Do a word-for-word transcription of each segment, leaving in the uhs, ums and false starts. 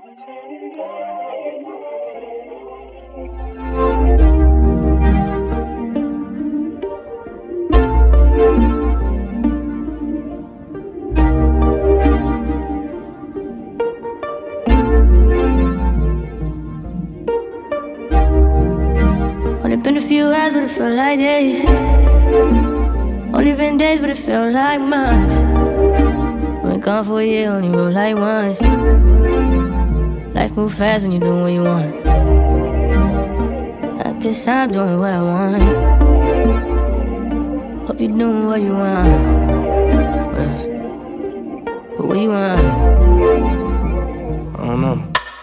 Only been a few hours, but it felt like days. Only been days, but it felt like months. Been gone for a year, only roll like once. Life move fast when you're doing what you want. I guess I'm doing what I want. Hope you're doing what you want. What else? But what you want? I don't know.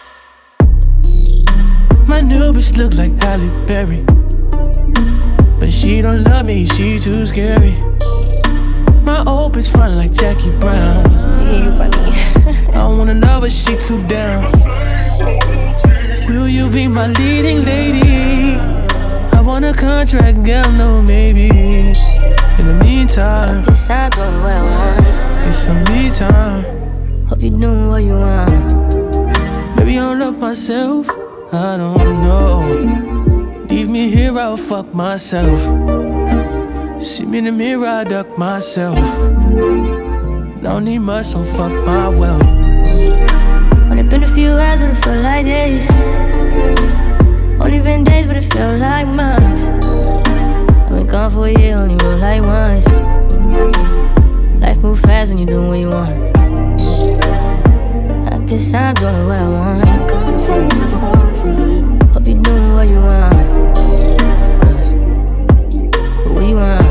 My new bitch look like Halle Berry, but she don't love me, she too scary. My old bitch front like Jackie Brown. Yeah, you funny. I wanna love her, she too down. Will you be my leading lady? I want a contract, girl, no maybe. In the meantime, I guess I'm doing what I want. get some me time. Hope you're doing what you want. Maybe I'll love myself, I don't know. Leave me here, I'll fuck myself. See me in the mirror, I duck myself. Don't need much, so fuck my wealth. Only been a few hours, but it felt like days. Only been days, but it felt like months. I've been gone for a year, only roll like once. Life move fast when you're doing what you want. I guess I'm doing what I want. Hope you're doing what you want. But what you want?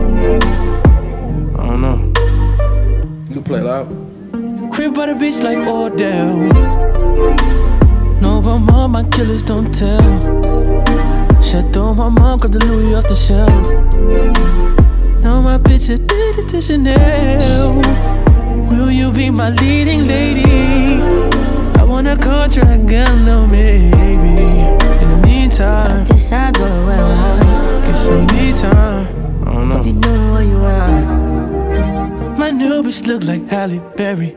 I don't know. You play loud. Crib by the beach like Odell. No, but mom, my killers don't tell. Chateau, my mom got the Louis off the shelf. Now my bitch addicted to Chanel. Will you be my leading lady? I want a contract, girl, no maybe. In the meantime, I guess I'm doing what I want. get some me time. I don't Hope know. you're doing what you want. My new bitch look like Halle Berry,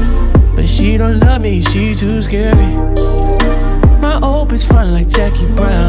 but she don't love me, she too scary. My old bitch front like Jackie Brown.